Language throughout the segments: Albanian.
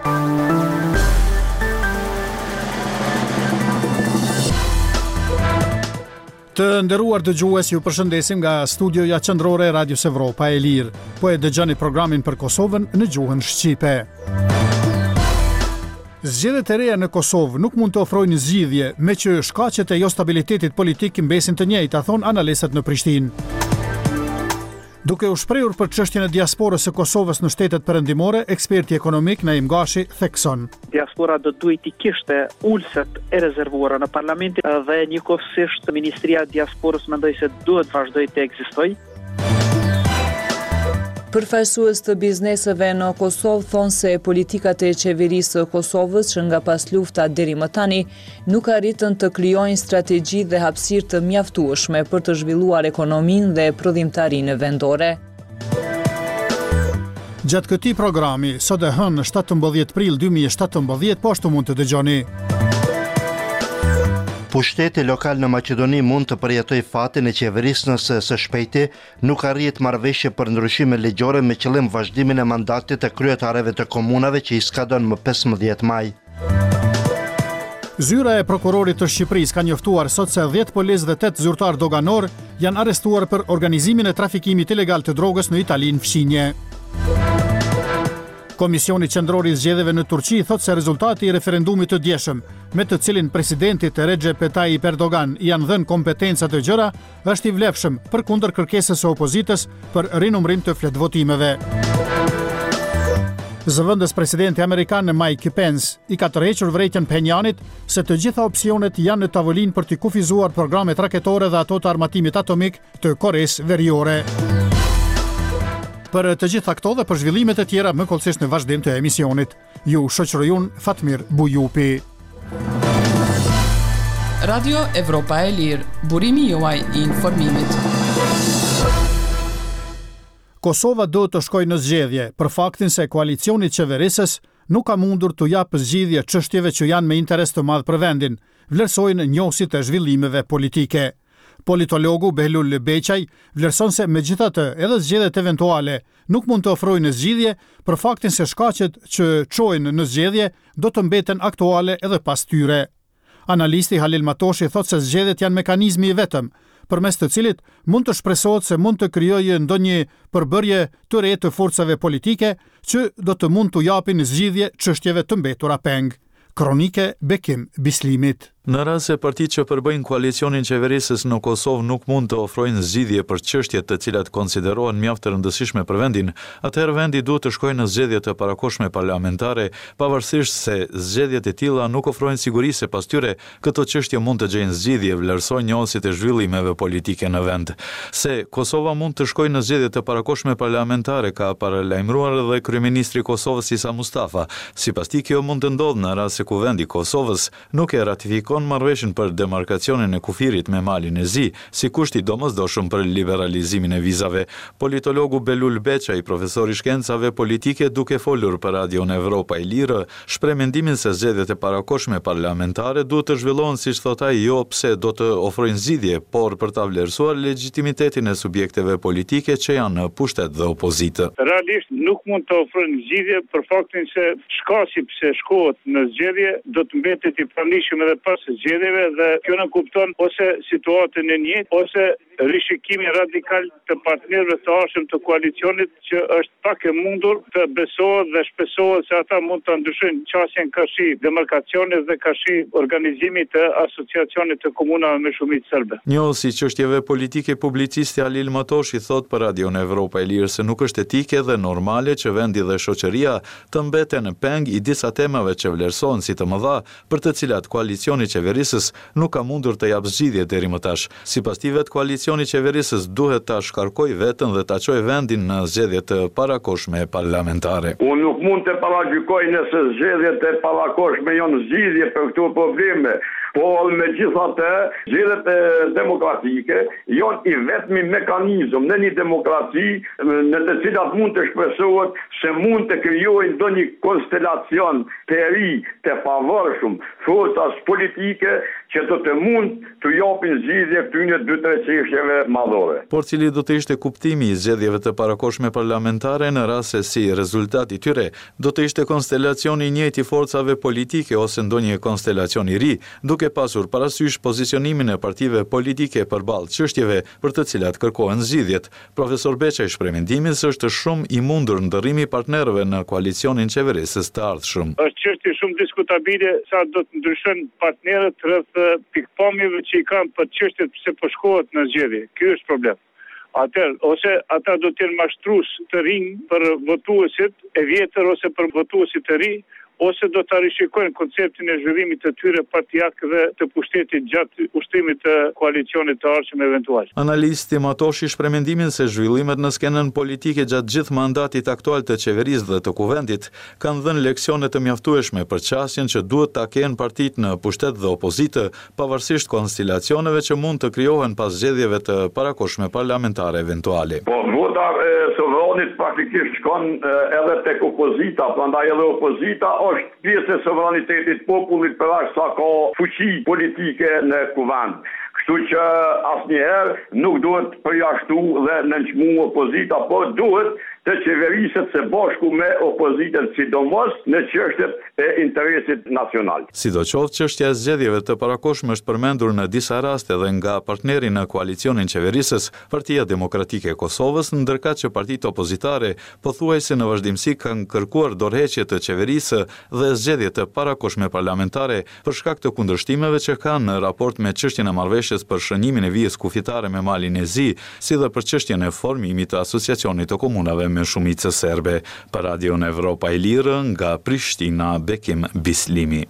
Të nderuar dëgjues, ju përshëndesim nga studioja qendrore e Radios Evropa e Lirë. Po e dëgjoni programin për Kosovën në gjuhën shqipe. Zgjedhjet e reja në Kosovë nuk mund të ofrojnë zgjidhje, me që shkaqet e jo stabilitetit politik mbesin të njëjta, thon analistët në Prishtinë. Duke u shprehur për çështjen e diasporës së Kosovës në shtetet perëndimore, eksperti ekonomik Naim Gashi thekson: Diaspora do duhet të kishte ulset e rezervuara në parlament dhe njëkohësisht Ministria e Diasporës mendoj se duhet vazhdoj të ekzistojë. Përfaqësues të bizneseve në Kosovë thonë se politikat e qeverisë së Kosovës që nga pas lufta deri më tani nuk arritën të krijojnë strategji dhe hapësirë të mjaftueshme për të zhvilluar ekonominë dhe prodhimtarinë vendore. Gjatë këtij programi, sot e hënë 17 prill 2017, po ashtu mund të dëgjoni. Pushteti lokal në Maqedoni mund të përjetoj fatin e qeverisë nëse së shpejti nuk arrihet marrëveshje për ndryshime ligjore me qëllim vazhdimin e mandatit të kryetarëve të komunave që i skadon më 15 maj. Zyra e prokurorit të Shqipërisë ka njoftuar sot se 10 policë dhe 8 zyrtar doganor janë arrestuar për organizimin e trafikimit ilegal të drogës në Italinë fshinje. Komisioni qendror i zgjedhjeve në Turqi thot se rezultati i referendumit të djeshëm, me të cilin presidentit Recep Tayyip Erdogan janë dhënë kompetenca të gjëra, është i vlefshëm përkundër kërkesës së opozitës për rinumërim të fletvotimeve. Zëvendës presidenti amerikan Mike Pence i ka tërhequr vërejtjen Penjanit se të gjitha opsionet janë në tavolinë për të kufizuar programet raketore dhe ato të armatimit atomik të Koresë Veriore. Për të gjitha këto dhe për zhvillimet e tjera më kollësisht në vazhdim të emisionit. Ju shoqëroj unë Fatmir Bujupi. Radio Evropa e Lirë, burimi juaj i informimit. Kosova do të shkojë në zgjedhje për faktin se koalicioni qeverisës nuk ka mundur të japë zgjidhje çështjeve që janë me interes të madh për vendin, vlerësojnë njohësit e zhvillimeve politike. Politologu Behlul Beqaj vlerëson se megjithatë edhe zgjedhjet eventuale nuk mund të ofrojnë zgjidhje për faktin se shkaqet që çojnë në zgjedhje do të mbeten aktuale edhe pas tyre. Analisti Halil Matoshi thotë se zgjedhjet janë mekanizmi i vetëm përmes të cilit mund të shpresohet se mund të krijojë ndonjë përbërje të re të forcave politike që do të mund të japin zgjidhje çështjeve të mbetura peng. Kronike Bekim Bislimit. Në rast se partitë që përbëjnë koalicionin qeverisës në Kosovë nuk mund të ofrojnë zgjidhje për çështjet të cilat konsiderohen mjaft të rëndësishme për vendin, atëherë vendi duhet të shkojë në zgjedhje të parakohshme parlamentare, pavarësisht se zgjedhjet e tilla nuk ofrojnë siguri se pas tyre këto çështje mund të gjejnë zgjidhje, vlerësojnë njohësit e zhvillimeve politike në vend. Se Kosova mund të shkojë në zgjedhje të parakohshme parlamentare ka paralajmëruar edhe kryeministri i Kosovës Isa Mustafa. Sipas tij kjo mund të ndodhë në rast se kuvendi i Kosovës nuk e ratifikon marrëveshjen për demarkacionin e kufirit me Malin e Zi, si kusht i domosdoshëm për liberalizimin e vizave. Politologu Behlul Beqaj, profesor i shkencave politike, duke folur për Radion Evropa e Lirë, shpreh mendimin se zgjedhjet e parakohshme parlamentare duhet të zhvillohen siç thot ai, jo pse do të ofrojnë zgjidhje, por për ta vlerësuar legitimitetin e subjekteve politike që janë në pushtet dhe opozitë. Realisht nuk mund të ofrojnë zgjidhje për faktin se shkaqi pse shkohet në zgjedhje do të mbetet i pranishëm edhe pas zgjedhjeve dhe kjo në kupton ose situatën e njëjtë ose rishikimi radikal të partnerëve të arshëm të koalicionit që është pak e mundur të besohet dhe shpesohet se ata mund të ndryshojnë qasjen kashi demarkacionit dhe kashi organizimit të asociacionit të komunave me shumicë serbe. Njohësi çështjeve politike publicisti Halil Matoshi thot për Radion Evropa e Lirë se nuk është etike dhe normale që vendi dhe shoqëria të mbeten peng i disa temave që vlerësohen si të mëdha për të cilat koalicioni qeverisës nuk ka mundur të japë zgjidhje deri më tash. Sipas tij vet koalicioni qeverisës duhet ta shkarkojë veten dhe ta çojë vendin në zgjedhje të parakohshme parlamentare. Unë nuk mund të paragjykoj nëse zgjedhjet e parakohshme janë zgjidhje për këto probleme. Po megjithatë, zgjedhjet demokratike janë i vetmi mekanizëm në një demokraci në të cilat mund të shpresohet se mund të krijojë ndonjë konstelacion të ri të pavarshëm forcas politike që do të mund të japin zgjidhje këtyre 2-3 çështjeve madhore. Por cili do të ishte kuptimi i zgjedhjeve të parakohshme parlamentare në rast se si rezultati i tyre do të ishte konstelacioni i njëjtë i forcave politike ose ndonjë konstelacion i ri, duke pasur parasysh pozicionimin e partive politike përballë çështjeve për të cilat kërkohen zgjidhjet. Profesor Beçaj shpreh mendimin se është shumë i mundur ndërrimi i partnerëve në koalicionin qeverisës të ardhshëm. Është çështje shumë diskutabile sa do të ndryshojnë partnerët rreth pikpamjeve që i kanë për çështjet pse po shkohet në zgjedhje. Ky është problem. Atëherë, ose ata do të jenë mashtrues të rinj për votuesit e vjetër ose për votuesit të ri, ose do të rishikojnë konceptin e zhvillimit të tyre partijak dhe të pushtetit gjatë ushtimit të koalicionit të ardhshëm eventual. Analisti Matoshi shpreh mendimin se zhvillimet në skenën politike gjatë gjithë mandatit aktual të qeverisë dhe të kuvendit kanë dhënë leksione të mjaftueshme për qasjen që duhet ta kenë partitë në pushtet dhe opozitë, pavarësisht konstelacioneve që mund të krijohen pas zgjedhjeve të parakohshme parlamentare eventuale. Po vota sovranit praktikisht shkon edhe tek opozita, prandaj edhe opozita është pjesë e sovranitetit popullit për aq sa ka fuqi politike në kuvend. Kështu që asnjëherë nuk duhet përjashtu dhe nënçmu opozita, por duhet të qeveriset së bashku me opozitën, sidomos në çështjet e interesit nacional. Sidoqoftë, çështja e zgjedhjeve të parakohshme është përmendur në disa raste dhe nga partneri në koalicionin qeverisës, Partia Demokratike e Kosovës, ndërkaq që partitë opozitare pothuajse në vazhdimsi kanë kërkuar dorëheqje të qeverisë dhe zgjedhje të parakohshme parlamentare për shkak të kundërshtimeve që kanë në raport me çështjen e marrëveshjes për shënimin e vijës kufitare me Malin e Zi, si dhe për çështjen e formimit të asociacionit të komunave me shumicë serbe. Për Radion Evropa e Lirë, nga Prishtina, Bekim Bislimi.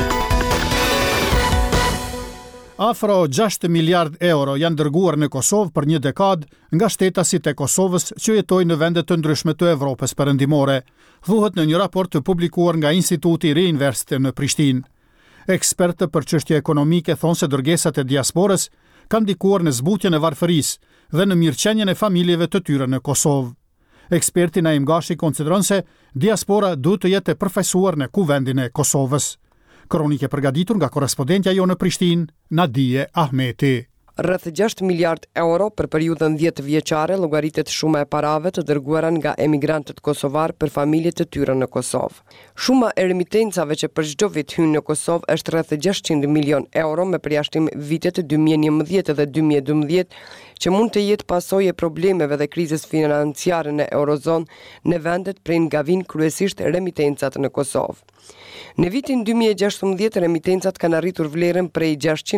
Afro 6 miliard euro janë dërguar në Kosovë për një dekadë nga shtetasit e Kosovës që jetojnë në vende të ndryshme të Evropës perëndimore, thuhet në një raport të publikuar nga Instituti Reinvest në Prishtinë. Ekspertë për çështje ekonomike thonë se dërgesat e diasporës kanë ndikuar në zbutjen e varfërisë dhe në mirëqenien e familjeve të tyre në Kosovë. Eksperti Naim Gashi konsideron se diaspora duhet të jetë e përfaqësuar në kuvendin e Kosovës. Kronike përgatitur nga korrespondentja jo në Prishtinë, Nadije Ahmeti. Rreth 6 miliard euro për periudhën 10 vjeçare llogaritet shuma e parave të dërguara nga emigrantët kosovar për familjet e tyre në Kosovë. Shuma e remitencave që për çdo vit hyn në Kosovë është rreth 600 milion euro me përjashtim vitet 2011 dhe 2012 që mund të jetë pasojë e problemeve dhe krizës financiare në Eurozonë në vendet prej ngavin kryesisht remitencat në Kosovë. Në vitin 2016 remitencat kanë arritur vlerën prej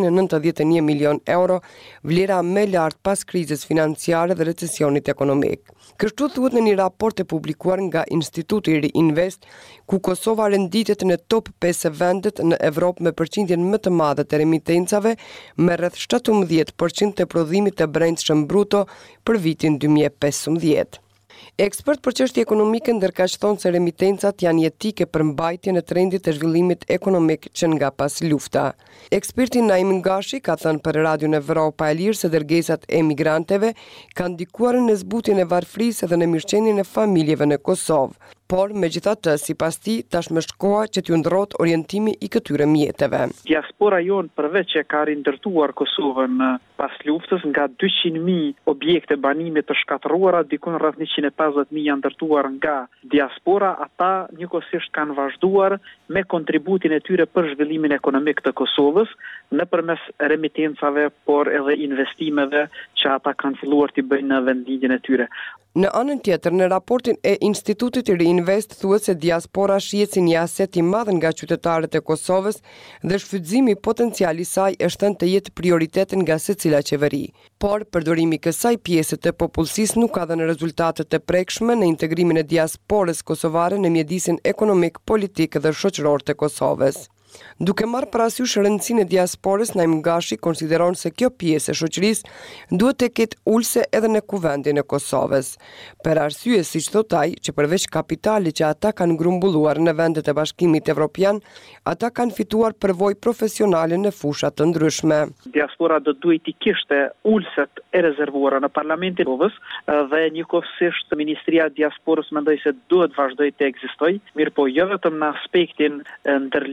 691 milion euro, vlera më e lartë pas krizës financiare dhe recesionit ekonomik. Kështu thuhet në një raport e publikuar nga Instituti Reinvest, ku Kosova renditet në top 5 vendet në Evropë me përqindjen më të madhe të remitencave, me rreth 17% të prodhimit të brendshëm bruto për vitin 2015. Ekspert për çështje ekonomike ndërkaq thonë se remitencat janë jetike për mbajtjen e trendit të zhvillimit ekonomik që nga pas lufta. Eksperti Naim Gashi ka thënë për Radion Evropa e Lirë se dërgesat e emigranteve kanë ndikuar në zbutjen e varfërisë dhe në mirëqenien e familjeve në Kosovë. Por, megjithatë, sipas tij, tashmë është koha që t'ju ndrohet orientimi i këtyre mjeteve. Diaspora jonë përveç që ka rindërtuar Kosovën pas luftës nga 200.000 objekte banime të shkatëruara, dikon rreth 150.000 janë ndërtuar nga diaspora, ata njëkohësisht kanë vazhduar me kontributin e tyre për zhvillimin ekonomik të Kosovës nëpërmes remitencave, por edhe investimeve që ata kanë filluar t'i bëjnë në vendlindjen e tyre. Në anën tjetër, në raportin e Institutit Reinvest thuhet se diaspora shihet si një aset i madh nga qytetarët e Kosovës dhe shfrytëzimi potencial i saj është thënë të jetë prioritet nga secila qeveri. Por përdorimi i kësaj pjese të popullsisë nuk ka dhënë rezultate të prekshme në integrimin e diasporës kosovare në mjedisin ekonomik, politik dhe shoqëror të Kosovës. Duke marrë parasysh rëndësinë e diasporës, Naim Gashi konsideron se kjo pjesë e shoqërisë duhet të ketë ulse edhe në kuvendin e Kosovës. Për arsye, siç thot ai, që përveç kapitalit që ata kanë grumbulluar në vendet e Bashkimit Evropian, ata kanë fituar përvojë profesionale në fusha të ndryshme. Diaspora do duhet të kishte ulset e rezervuara në Parlamentin e Kosovës dhe njëkohësisht Ministria e Diasporës mendoj se duhet vazhdoj të ekzistojë, mirëpo jo vetëm në aspektin ndërlidhjes në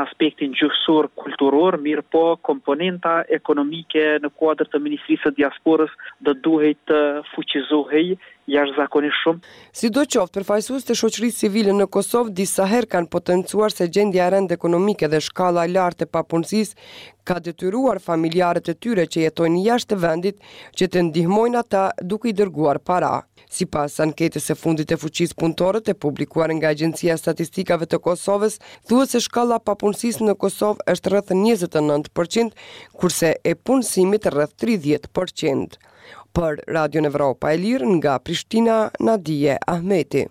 në aspektin gjuhësor kulturor, mirë po komponenta ekonomike në kuadër të Ministrisë së Diasporës do duhet të fuqizohej jashtëzakonisht shumë. Sidoqoftë, përfaqësues të shoqërisë civile në Kosovë disa herë kanë potencuar se gjendja e rëndë ekonomike dhe shkalla e lartë e papunësisë ka detyruar familjarët e tyre që jetojnë jashtë vendit që të ndihmojnë ata duke i dërguar para. Sipas anketës së fundit e fuqisë punëtore të publikuar nga Agjencia e Statistikave të Kosovës, thuhet se shkalla e papunësisë në Kosovë është rreth 29%, kurse e punësimit rreth 30%. Për Radio Evropa e Lirë nga Prishtina, Nadije Ahmeti.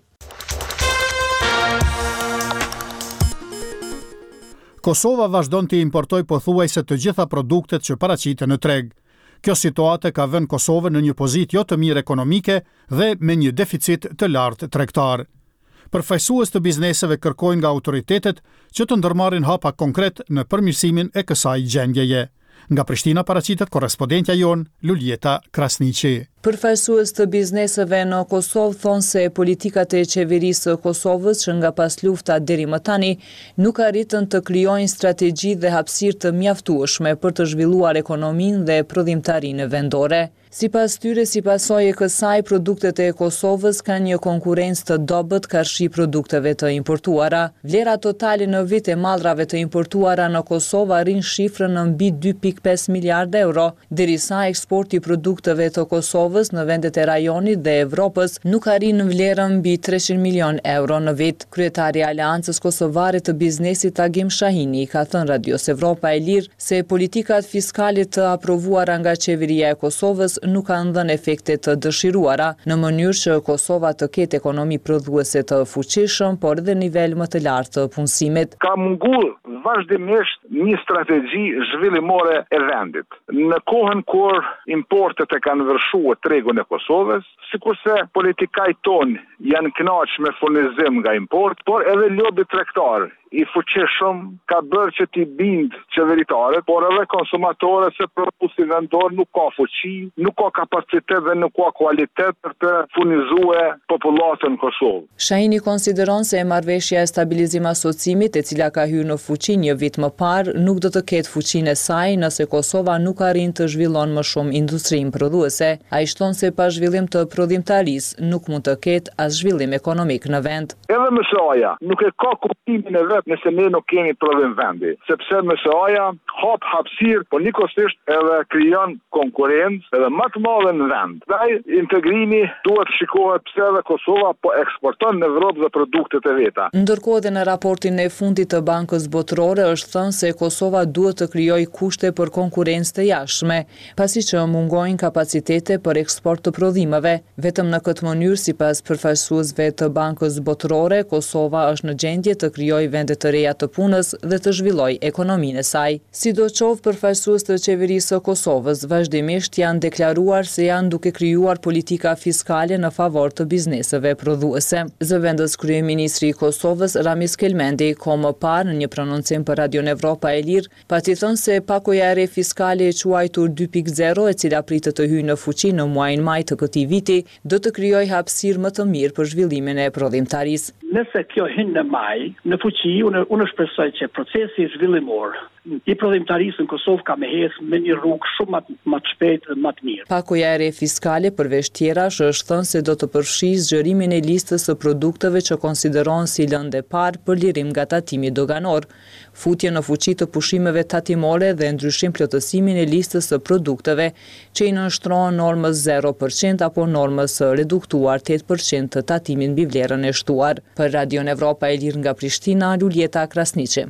Kosova vazhdon të importoj pothuajse të gjitha produktet që paraqiten në treg. Kjo situatë ka vënë Kosovën në një pozitë jo të mirë ekonomike dhe me një deficit të lartë tregtar. Përfaqësues të bizneseve kërkojnë nga autoritetet që të ndërmarrin hapa konkret në përmirësimin e kësaj gjendjeje. Nga Prishtina paraqitet korrespondentja jon Luljeta Krasniqi. Përfaqësues të bizneseve në Kosovë thonë se politikat e qeverisë së Kosovës që nga pas lufta deri më tani nuk arritën të krijojnë strategji dhe hapësirë të mjaftueshme për të zhvilluar ekonominë dhe prodhimtarinë vendore. Sipas tyre, si pasojë e kësaj, produktet e Kosovës kanë një konkurrencë të dobët karshi produkteve të importuara. Vlera totale në vit e mallrave të importuara në Kosovë arrin shifrën në mbi 2.5 miliardë euro, derisa eksporti i produkteve të Kosovës në vendet e rajonit dhe Evropës nuk arrin në vlerën mbi 300 milion euro në vit. Kryetari i Aleancës Kosovare të Biznesit Agim Shahini ka thënë Radios Evropa e Lirë se politikat fiskale të aprovuara nga qeveria e Kosovës nuk kanë dhënë efekte të dëshiruara në mënyrë që Kosova të ketë ekonomi prodhuese të fuqishëm, por edhe nivel më të lartë të punësimit. Ka munguar vazhdimisht një strategji zhvillimore e vendit. Në kohën kur importet e kanë vërshuar tregun e Kosovës, sikurse politikajt tonë janë kënaqur me furnizim nga import, por edhe lobi tregtar i fuqishëm ka bërë që t'i bind qeveritarët, por edhe konsumatorët se prodhuesi vendor nuk ka fuqi, nuk ka kapacitet dhe nuk ka kualitet për të furnizuar popullatën Kosovë. Shahini konsideron se marrëveshja e stabilizim asociimit, e cila ka hyrë në fuqi një vit më parë, nuk do të ketë fuqinë e saj nëse Kosova nuk arrin të zhvillon më shumë industrinë prodhuese. Ai shton se pa zhvillim të prodhimtarisë nuk mund të ketë as zhvillim ekonomik në vend. Edhe MSA-ja nuk e ka kuptimin e vet nëse ne nuk kemi prodhim vendi, sepse MSA-ja hap hapësirë, por nikosisht edhe krijon konkurrencë edhe më të madhe në vend. Dhe integrimi duhet shikohet pse edhe Kosova po eksporton në Evropë dhe produktet e veta. Ndërkohë edhe në raportin e fundit të Bankës Botërore është thënë se Kosova duhet të krijojë kushte për konkurrencë të jashtme, pasi që mungojnë kapacitete për eksport të prodhimeve. Vetëm në këtë mënyrë, sipas përfaqësuesve të Bankës Botërore, Kosova është në gjendje të krijojë vende të reja të punës dhe të zhvillojë ekonominë e saj. Sidoqoftë, përfaqësues të qeverisë së Kosovës vazhdimisht janë deklaruar se janë duke krijuar politika fiskale në favor të bizneseve prodhuese. Zëvendës kryeministri i Kosovës Ramiz Kelmendi ko më parë në një prononcim për Radio Evropa e Lirë, pati thënë se pakoja e re fiskale e quajtur 2.0, e cila pritet të hyjë në fuqi në muajin maj të këtij viti, do të krijojë hapësirë më të mirë për zhvillimin e prodhimtarisë. Nëse kjo hyn në maj, në fuqi, unë shpresoj që procesi zhvillimor i prodhimtarisë në Kosovë ka me ecë me një rrugë shumë më të shpejtë, më të mirë. Pakoja e re fiskale përveç tjerash është thënë se do të përfshijë zgjerimin e listës së produkteve që konsiderohen si lëndë e parë për lirim nga tatimi doganor, futje në fuqi të pushimeve tatimore dhe ndryshim plotësimin e listës së produkteve që i nënshtrohen normës 0% apo normës së reduktuar 8% të tatimin mbi vlerën e shtuar. Për Radio Evropa e Lirë nga Prishtina, Luljeta Krasniqi.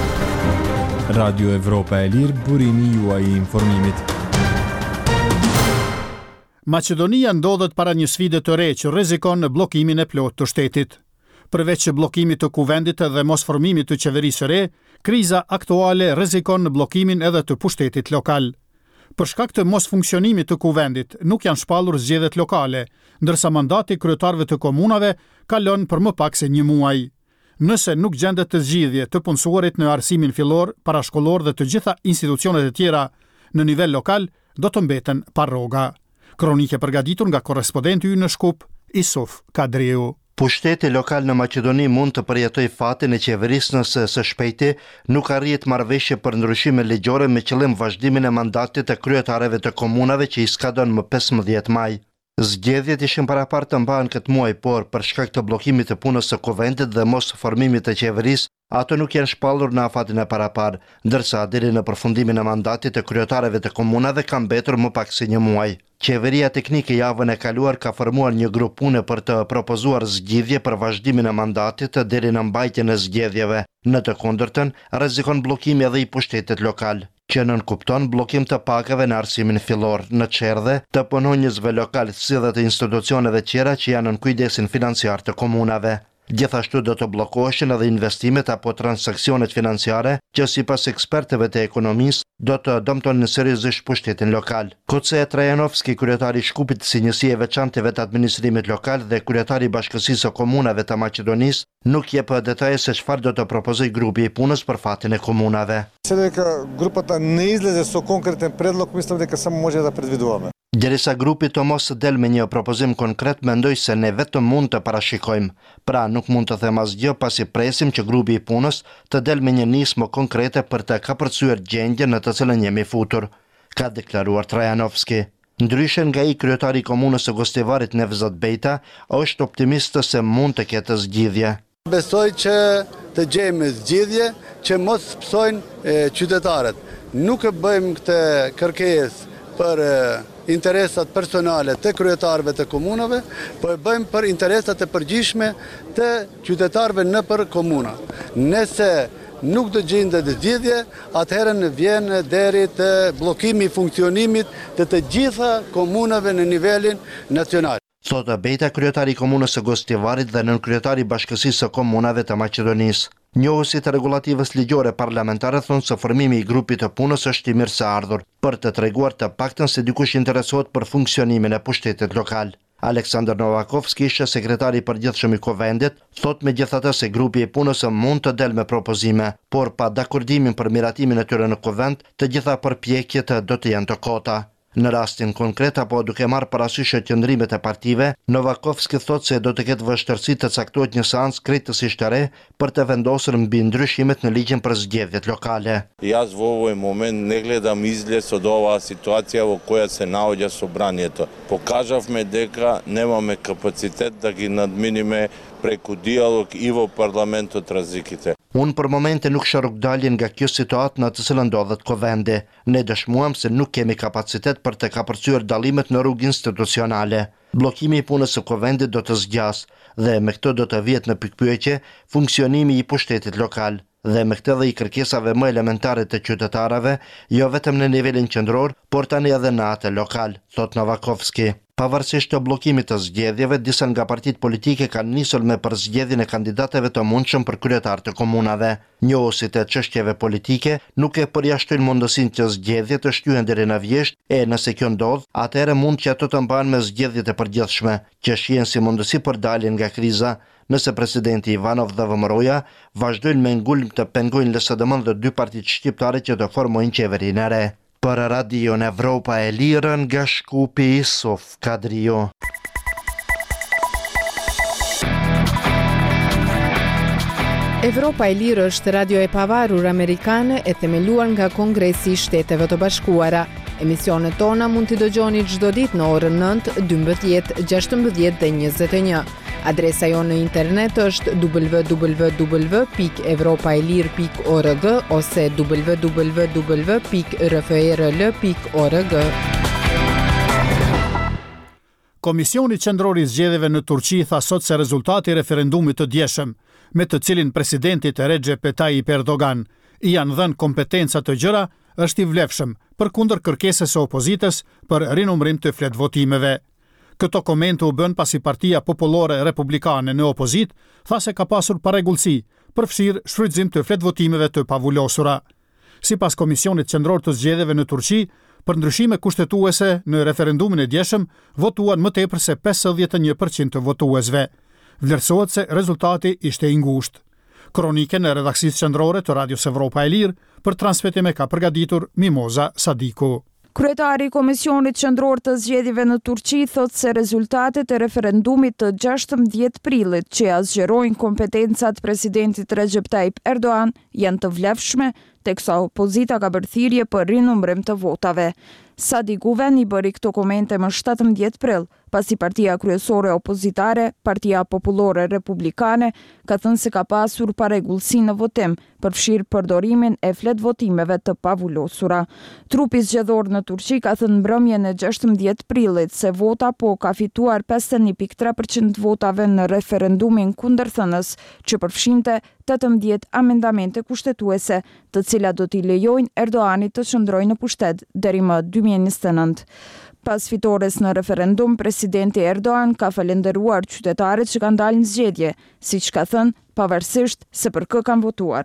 Radio Evropa e Lirë, burimi juaj i informimit. Maqedonia ndodhet para një sfide të re që rrezikon në bllokimin e plotë të shtetit. Përveç bllokimit të kuvendit dhe mos formimit të qeverisë së re, kriza aktuale rrezikon në bllokimin edhe të pushtetit lokal. Për shkak të mos funksionimit të kuvendit, nuk janë shpallur zgjedhjet lokale, ndërsa mandati kryetarëve të komunave kalon për më pak se një muaj. Nëse nuk gjendet të zgjidhje të punësuarit në arsimin fillor, parashkollor dhe të gjitha institucionet e tjera në nivel lokal, do të mbeten pa rroga. Kronike përgatitur nga korrespondenti ynë në Shkup, Isuf Kadriu. Pushteti lokal në Maqedoni mund të përjetoj fatin e qeverisë nëse së shpejti nuk arrihet marrëveshje për ndryshime ligjore me qëllim vazhdimin e mandatit të kryetarëve të komunave që i skadon më 15 maj. Zgjedhjet ishin parapar të mbahen këtë muaj, por për shkak të bllokimit të punës së kuvendit dhe mos formimit të qeverisë, ato nuk janë shpallur në afatin e parapar, ndërsa deri në përfundimin e mandatit të kryetarëve të komunave ka mbetur më pak se një muaj. Qeveria teknike javën e kaluar ka formuar një grup pune për të propozuar zgjidhje për vazhdimin e mandatit deri në mbajtjen e zgjedhjeve. Në të kundërtën, rrezikon bllokimi edhe i pushtetit lokal, që nënkupton bllokim të pakave në arsimin fillor, në çerdhe të punonjësve lokal si dhe të institucioneve tjera që janë në kujdesin financiar të komunave. Gjithashtu do të bllokoheshin edhe investimet apo transaksionet financiare që sipas ekspertëve të ekonomisë do të dëmtonin seriozisht pushtetin lokal. Koce Trajanovski, kryetari i Shkupit si njësie e veçantë vetë administrimit lokal dhe kryetari i Bashkësisë së Komunave të Maqedonisë, nuk jep detaje se çfarë do të propozojë grupi i punës për fatin e komunave. Дека групата не излезе со конкретен предлог, мислам дека само може да предвидуваме. Derisa grupi të mos del me një propozim konkret, mendoj se ne vetëm mund të parashikojmë. Pra nuk mund të them asgjë pasi presim që grupi i punës të del me një nismë konkrete për të kapërcyer gjendjen në të cilën jemi futur, ka deklaruar Trajanovski. Ndryshe nga i kryetari i komunës së Gostivarit Nevzat Bejta, është optimist se mund të ketë zgjidhje. Besoj që të gjejmë zgjidhje që mos psojnë qytetarët. Nuk e bëjmë këtë kërkesë për interesat personale të kryetarëve të komunave, po e bëjmë për interesat e përgjithshme të qytetarëve në për komuna. Nëse nuk do gjendet zgjidhje, atëherën vjen deri të bllokimi i funksionimit të gjitha komunave në nivelin nacional. Thotë Bejta, kryetari i komunës së Gostivarit dhe nënkryetari i Bashkësisë së Komunave të Maqedonisë. Njohësit e regulativës ligjore parlamentare thonë se formimi i grupit të punës është i mirëseardhur për të treguar të paktën se dikush interesohet për funksionimin e pushtetit lokal. Aleksandar Novakovski, ishte sekretari i përgjithshëm i Kuvendit, thot megjithatë se grupi i punës mund të del me propozime, por pa dakordimin për miratimin e tyre në Kuvend, të gjitha përpjekjet do të jenë të kota. Në rastin konkret apo duke marrë parasysh qëndrimet e partive, Novakovski thot se do të ketë vështirësi të caktohet një seancë krejtësisht të re për të vendosur mbi ndryshimet në ligjin për zgjedhjet lokale. Јас во овој момент не гледам излез од оваа ситуација во која се наоѓа собранието. Покажавме дека немаме капацитет да ги надминиме преку диалог и во парламентот разликите. Unë për momente nuk shoh rrugdaljen nga kjo situatë në të cilën ndodhet Kuvendi. Ne dëshmuam se nuk kemi kapacitet për të kapërcyer dallimet në rrugë institucionale. Bllokimi i punës së Kuvendit do të zgjasë dhe me këtë do të vihet në pikpyetje funksionimi i pushtetit lokal dhe me këtë dhe i kërkesave më elementare të qytetarëve, jo vetëm në nivelin qendror, por tani edhe në atë lokal, thot Novakovski. Pavarësisht të bllokimit të zgjedhjeve, disa nga partitë politike kanë nisur me përzgjedhjen e kandidatëve të mundshëm për kryetar të komunave. Njohësit e çështjeve politike nuk e përjashtojnë mundësinë që zgjedhjet të shtyhen deri në vjesht, e nëse kjo ndodh, atëherë mund që ato të mbahen me zgjedhjet e përgjithshme, që shihen si mundësi për daljen nga kriza, nëse presidenti Ivanov dhe Vëmëroja vazhdojnë me ngulm të pengojnë LSDM dhe dy partitë shqiptare që të formojnë qeverinë e re. Për Radion Evropa e Lirë nga Shkupi, Sof Kadrio. Evropa e Lirë është radio e pavarur amerikane e themeluar nga Kongresi i Shteteve të Bashkuara. Emisionet tona mund t'i dëgjoni çdo ditë në orën 9, 12, 16 dhe 21. Adresa jo në internet është www.evropaelir.org ose www.rfrl.org. Komisioni Qendror i Zgjedhjeve në Turqi tha sot se rezultati i referendumit të djeshëm, me të cilin presidenti Recep Tayyip Erdogan i janë dhënë kompetenca të gjëra, është i vlefshëm përkundër kërkesës së opozitës për rinumërim të fletvotimeve. Këto komente u bën pasi Partia Popullore Republikane në opozit tha se ka pasur parregullsi, përfshirë shfrytëzim të fletvotimeve të pavullosura. Sipas Komisionit Qendror të Zgjedhjeve në Turqi, për ndryshime kushtetuese në referendumin e djeshëm votuan më tepër se 51% të votuesve. Vlerësohet se rezultati ishte i ngushtë. Kronikën e redaksisë qendrore të Radios Evropa e Lirë për transmetime ka përgatitur Mimoza Sadiku. Kryetari i Komisionit Qendror të Zgjedhjeve në Turqi thot se rezultatet e referendumit të 16 prillit që azgjerojnë kompetencat presidentit Recep Tayyip Erdogan janë të vlefshme, teksa opozita ka bërë thirrje për rinumrim të votave. Sadi Guven i bëri këto komente më 17 prill, pasi partia kryesore opozitare, Partia Popullore Republikane, ka thënë se ka pasur paregullsi në votim, përfshirë përdorimin e flet votimeve të pavullosura. Trupi zgjedhor në Turqi ka thënë mbrëmjen e 16 prillit se vota po ka fituar 51.3% votave në referendumin kundërthënës, që përfshinte 18 amendamente kushtetuese, të cilat do t'i lejojnë Erdoganit të qëndrojë në pushtet deri më 2029. Pas fitores në referendum, presidenti Erdogan ka falenderuar qytetarët që kanë dalë në zgjedhje, siç ka thënë, pavarësisht se për kë kanë votuar.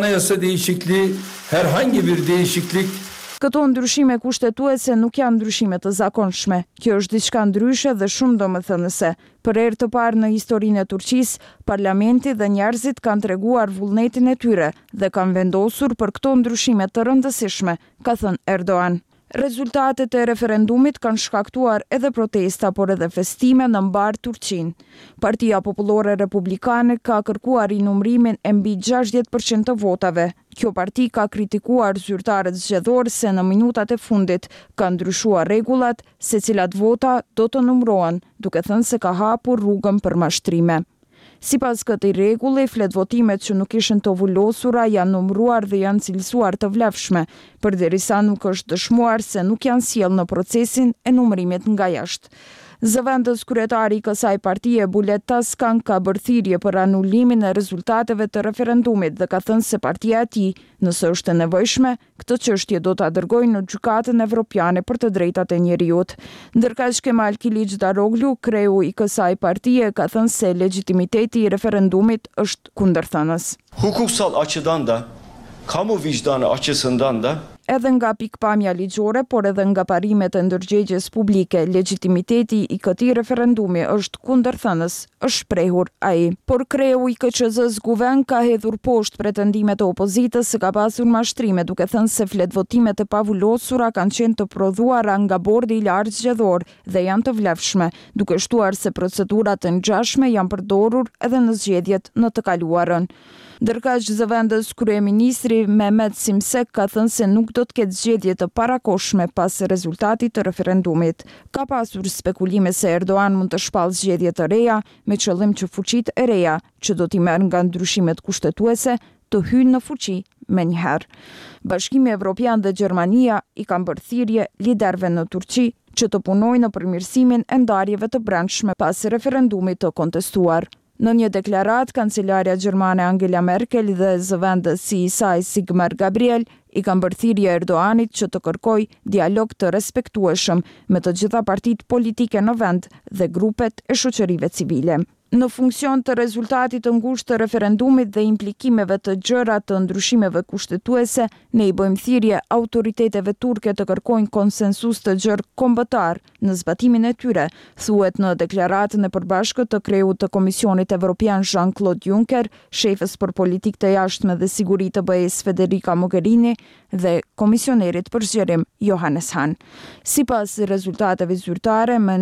Këto ndryshime kushtetuese nuk janë ndryshime të zakonshme. Kjo është diçka ndryshe dhe shumë domethënëse. Për herë të parë në historinë e Turqisë, parlamenti dhe njerëzit kanë treguar vullnetin e tyre dhe kanë vendosur për këto ndryshime të rëndësishme, ka thënë Erdogan. Rezultatet e referendumit kanë shkaktuar edhe protesta, por edhe festime në mbar Turqinë. Partia Popullore Republikane ka kërkuar rinumrimin e mbi 60% të votave. Kjo parti ka kritikuar zyrtarët zgjedhor se në minutat e fundit ka ndryshuar rregullat, secilat vota do të numërohen, duke thënë se ka hapur rrugën për mashtrime. Sipas këtij rregulli, fletvotimet që nuk ishin të vullosura janë numëruar dhe janë cilësuar të vlefshme, përderisa nuk është dëshmuar se nuk janë sjellë në procesin e numërimit nga jashtë. Zëvendës kryetari i kësaj partie, Bulet Taskan, ka bërë thirrje për anulimin e rezultateve të referendumit dhe ka thënë se partia e tij, nëse është e nevojshme, këtë çështje do ta dërgojë në Gjykatën Evropiane për të drejtat e njeriut. Ndërkaq Kemal Kılıçdaroğlu, kreu i kësaj partie, ka thënë se legitimiteti i referendumit është kundërthënës. Hukuksal açıdan da, kamu vicdanı açısından da edhe nga pikpamja ligjore, por edhe nga parimet e ndërgjegjes publike, legitimiteti i këtij referendumi është kundërthënës, është shprehur ai. Por kreu i KQZ-s Guven ka hedhur poshtë pretendimet e opozitës se ka pasur mashtrime, duke thënë se fletvotimet e pavullosura kanë qenë të prodhuara nga bordi i lartë zgjedhor dhe janë të vlefshme, duke shtuar se procedurat e ngjashme janë përdorur edhe në zgjedhjet në të kaluarën. Ndërkaq zëvendës kryeministri Mehmet Simsek ka thënë se nuk do të ketë zgjedhje të parakohshme pas rezultatit të referendumit. Ka pasur spekulime se Erdogan mund të shpallë zgjedhje të reja me qëllim që fuqitë e reja, që do t'i merr nga ndryshimet kushtetuese, të hyjnë në fuqi menjëherë. Bashkimi Evropian dhe Gjermania i kanë bërë thirrje liderëve në Turqi që të punojnë në përmirësimin e ndarjeve të brendshme pas referendumit të kontestuar. Në një deklarat, kancelarja gjermane Angela Merkel dhe zëvendësi i saj Sigmar Gabriel i kanë bërë thirrje Erdoganit që të kërkojë dialog të respektueshëm me të gjitha partitë politike në vend dhe grupet e shoqërive civile. Në funksion të rezultatit të ngushtë të referendumit dhe implikimeve të gjëra të ndryshimeve kushtetuese, ne i bëjmë thirrje autoriteteve turke të kërkojnë konsensus të gjerë kombëtar në zbatimin e tyre, thuhet në deklaratën e përbashkët të kreut të Komisionit Evropian Jean-Claude Juncker, shefës për politikë të jashtme dhe siguri të BE-s Federica Mogherini dhe komisionerit për zgjerim Johannes Hahn. Sipas rezultateve zyrtare, me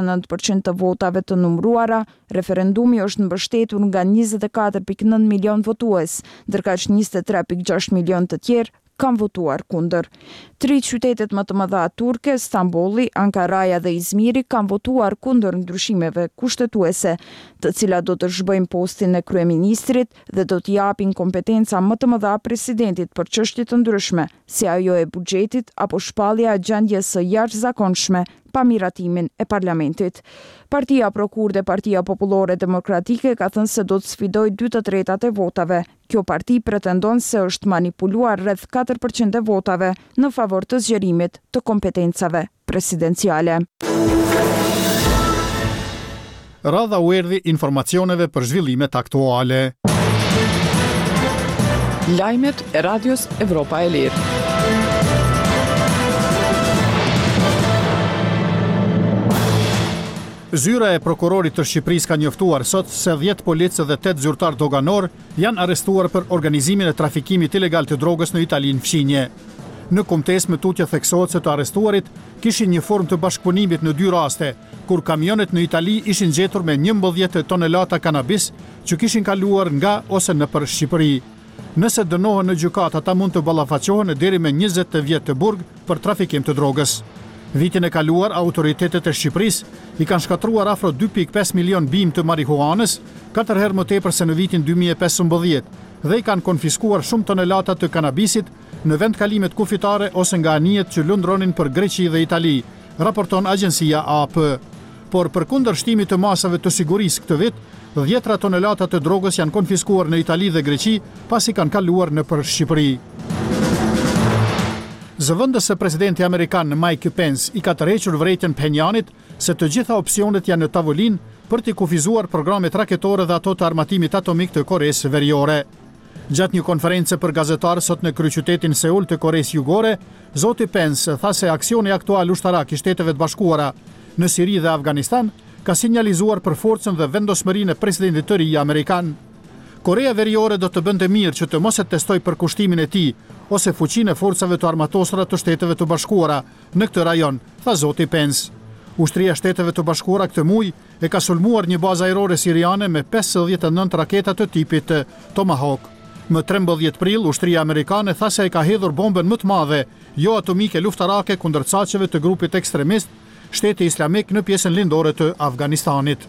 99% të votave të numëruara, referendumi është mbështetur nga 24.9 milion votues, ndërkaq 23.6 milion të tjerë kanë votuar kundër. 3 qytetet më të mëdha turke, Stambolli, Ankaraja dhe Izmiri, kanë votuar kundër ndryshimeve kushtetuese, të cilat do të zhbëjnë postin e kryeministrit dhe do t'i japin kompetenca më të mëdha presidentit për çështje të ndryshme, si ajo e buxhetit apo shpallja e gjendjes së jashtëzakonshme pa miratimin e parlamentit. Partia Prokurde, Partia Popullore Demokratike, ka thënë se do të sfidojë 2/3 e votave. Kjo parti pretendon se është manipuluar rreth 4% e votave në favor të zgjerimit të kompetencave presidenciale. Radha u erdhi informacioneve për zhvillimet aktuale. Lajmet e Radios Evropa e Lirë. Zyra e prokurorit të Shqipërisë ka njoftuar sot se 10 policë dhe 8 zyrtar doganor janë arrestuar për organizimin e trafikimit ilegal të drogës në Italinë fqinje. Në kumtes me tutje theksohet se të arrestuarit kishin një formë të bashkëpunimit në 2 raste, kur kamionet në Itali ishin gjetur me 11 tonelata kanabis që kishin kaluar nga ose nëpër Shqipëri. Nëse dënohen në gjykat, ata mund të ballafaqohen deri me 20 vjet të burg për trafikim të drogës. Vitin e kaluar, autoritetet e Shqipërisë i kanë shkatruar afro 2.5 milion bim të marihuanës, 4 herë më tepër se në vitin 2015, dhe i kanë konfiskuar shumë tonelata të kanabisit në vendkalimet kufitare ose nga anijet që lundronin për Greqi dhe Itali, raporton agjencia AP. Por përkundër shtimit të masave të sigurisë këtë vit, 10 tonelata të drogës janë konfiskuar në Itali dhe Greqi, pasi kanë kaluar nëpër Shqipëri. Zëvendësi presidenti amerikan Mike Pence i ka tërhequr vërejtjen Penjanit se të gjitha opsionet janë në tavolinë për të kufizuar programet raketore dhe ato të armatimit atomik të Koresë Veriore. Gjatë një konference për gazetarë sot në kryeqytetin Seul të Koresë Jugore, zoti Pence tha se aksioni aktual ushtarak i Shteteve të Bashkuara në Siri dhe Afganistan ka sinjalizuar për forcën dhe vendosmërinë e presidentit të ri amerikan. Korea Veriore do të bënte mirë që të mos e testoj përkushtimin e tij ose fuqinë e forcave të armatosura të Shteteve të Bashkuara në këtë rajon, tha zoti Pence. Ushtria e Shteteve të Bashkuara këtë muaj e ka sulmuar një bazë ajrore siriane me 59 raketa të tipit Tomahawk. Më 13 prill, ushtria amerikane tha se e ka hedhur bombën më të madhe, jo atomike luftarake kundër çaqeve të grupit ekstremist, Shteti Islamik në pjesën lindore të Afganistanit.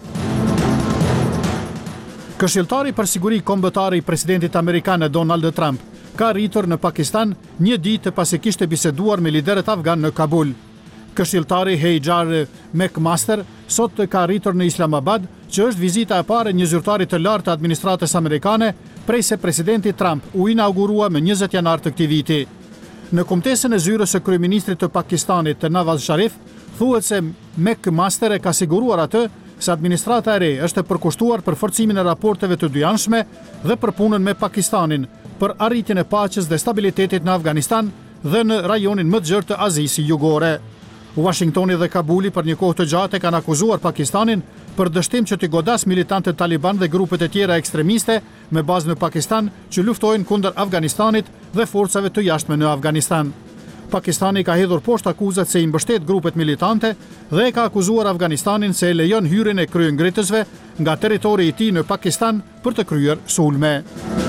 Këshilltari për siguri kombëtare i presidentit amerikan Donald Trump ka rritur në Pakistan një ditë pasi kishte biseduar me liderët afgan në Kabul. Këshilltari Hajar McMaster sot ka rritur në Islamabad, që është vizita e parë një zyrtari të lartë të administratës amerikane prej se presidenti Trump u inaugurua me 20 janar të këtij viti. Në kumtesën e zyrës së kryeministrit të Pakistanit, Nawaz Sharif, thuhet se McMaster e ka siguruar atë se administrata e re është e përkushtuar për forcimin e raporteve të dyjanshme dhe për punën me Pakistanin për arritjen e paqes dhe stabilitetit në Afganistan dhe në rajonin më të gjerë të Azisë Jugore. Washingtoni dhe Kabuli për një kohë të gjatë kanë akuzuar Pakistanin për dështim që t'i godas militantët Taliban dhe grupet e tjera ekstremiste me bazë në Pakistan që luftojnë kundër Afganistanit dhe forcave të jashtme në Afganistan. Pakistani ka hedhur poshtë akuzat se i mbështet grupet militante dhe e ka akuzuar Afganistanin se e lejon hyrjen e kryengritësve nga territori i tij në Pakistan për të kryer sulme.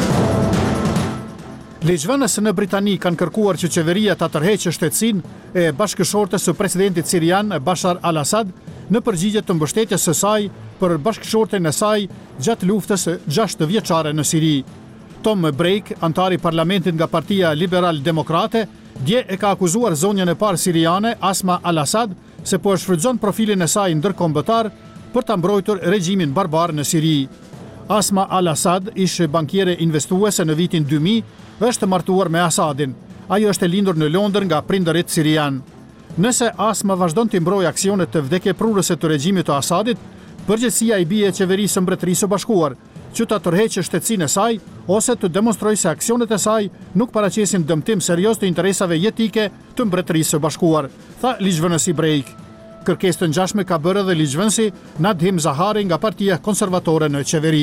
Ligjvënës në Britani kanë kërkuar që qeveria ta tërheqë shtetësinë e bashkëshortes së presidentit sirian Bashar al-Assad në përgjigje të mbështetjes së saj për bashkëshorten e saj gjatë luftës 6 vjeçare në Siri. Tom Brake, antari i parlamentit nga Partia Liberal Demokrate, dje e ka akuzuar zonjën e parë siriane Asma al-Assad se po e shfrytëzon profilin e saj ndërkombëtar për ta mbrojtur regjimin barbar në Siri. Asma al-Assad, ish bankiere investuese në vitin 2000, është martuar me Assadin. Ajo është e lindur në Londër nga prindërit sirian. Nëse Asma vazhdon të mbrojë aksionet të vdekjeprurëse të regjimit të Assadit, përgjegjësia i bie qeverisë së Mbretërisë së Bashkuar, që ta tërheqë shtetësinë e saj ose të demonstrojë se aksionet e saj nuk paraqesin dëmtim serioz të interesave jetike të Mbretërisë së Bashkuar, tha ligjvënësi Brake. Kërkesë të ngjashme ka bërë edhe ligjvënësi Nadhim Zahari nga Partia Konservatore në qeveri.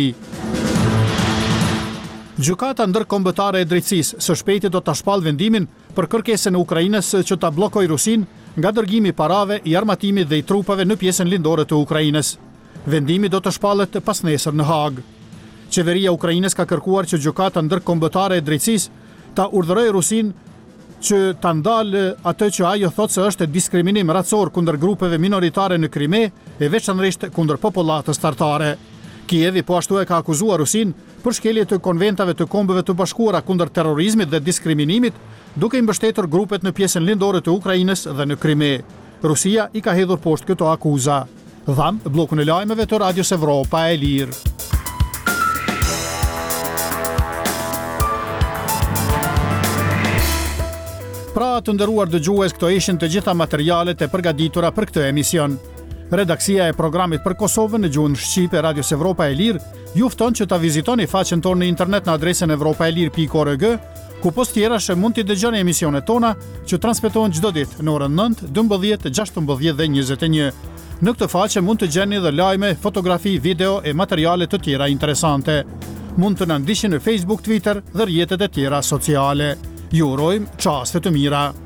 Gjykata ndërkombëtare e drejtësisë së shpejti do ta shpallë vendimin për kërkesën e Ukrainës që ta bllokojë Rusinë nga dërgimi i parave, i armatimit dhe i trupave në pjesën lindore të Ukrainës. Vendimi do të shpallet pas nesër në Hag. Qeveria e Ukrainës ka kërkuar që gjykata ndërkombëtare e drejtësisë ta urdhërojë Rusinë që ta ndalë atë që ajo thotë se është diskriminim racor kundër grupeve minoritare në Krime e veçanërisht kundër popullatës tartare. Kievi po ashtu e ka akuzuar Rusinë për shkelje të konventave të Kombeve të Bashkuara kundër terrorizmit dhe diskriminimit, duke i mbështetur grupet në pjesën lindore të Ukrainës dhe në Krime. Rusia i ka hedhur poshtë këto akuza. Dham bllokun e lajmeve të Radios Evropa e Lirë. Pra të nderuar dëgjues, këto ishin të gjitha materialet e përgatitura për këtë emision. Redaksia e programit për Kosovën në gjuhën shqipe Radios Evropa e Lirë ju fton që ta vizitoni faqen tonë në internet në adresën evropaelir.org, ku post tjerash mund t'i dëgjoni emisionet tona që transmetohen çdo ditë në orën 9, 12, 16 dhe 21. Në këtë faqe mund të gjeni edhe lajme, fotografi, video e materiale të tjera interesante. Mund të na ndiqni në Facebook, Twitter dhe rrjetet e tjera sociale. Ju urojmë çaste të mira.